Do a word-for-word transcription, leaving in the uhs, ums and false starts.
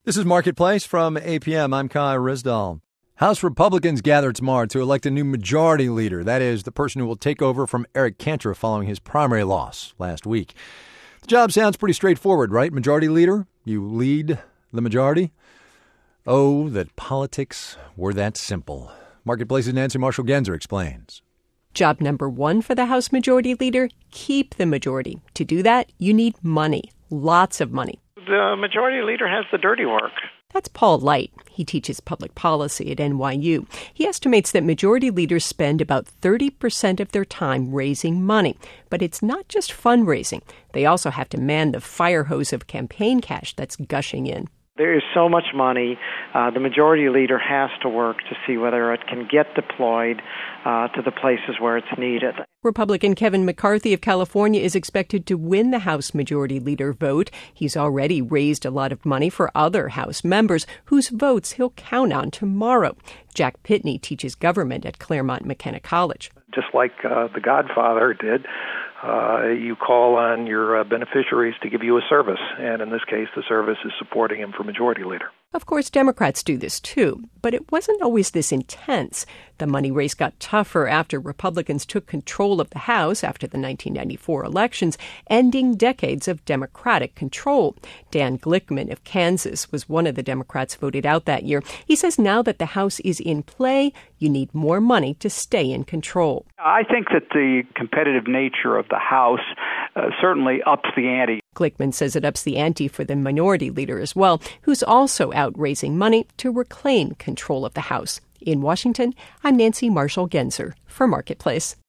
This is Marketplace from A P M. I'm Kai Rizdal. House Republicans gather tomorrow to elect a new majority leader. That is, the person who will take over from Eric Cantor following his primary loss last week. The job sounds pretty straightforward, right? Majority leader? You lead the majority? Oh, that politics were that simple. Marketplace's Nancy Marshall-Genzer explains. Job number one for the House Majority Leader, keep the majority. To do that, you need money, lots of money. The majority leader has the dirty work. That's Paul Light. He teaches public policy at N Y U. He estimates that majority leaders spend about thirty percent of their time raising money. But it's not just fundraising. They also have to man the fire hose of campaign cash that's gushing in. There is so much money. Uh, the majority leader has to work to see whether it can get deployed uh, to the places where it's needed. Republican Kevin McCarthy of California is expected to win the House Majority Leader vote. He's already raised a lot of money for other House members whose votes he'll count on tomorrow. Jack Pitney teaches government at Claremont McKenna College. Just like uh, The Godfather did, uh, you call on your uh, beneficiaries to give you a service. And in this case, the service is supporting him for majority leader. Of course, Democrats do this too, but it wasn't always this intense. The money race got tougher after Republicans took control of the House after the nineteen ninety-four elections, ending decades of Democratic control. Dan Glickman of Kansas was one of the Democrats voted out that year. He says now that the House is in play, you need more money to stay in control. I think that the competitive nature of the House uh, certainly ups the ante. Glickman says it ups the ante for the minority leader as well, who's also out raising money to reclaim control of the House. In Washington, I'm Nancy Marshall-Genzer for Marketplace.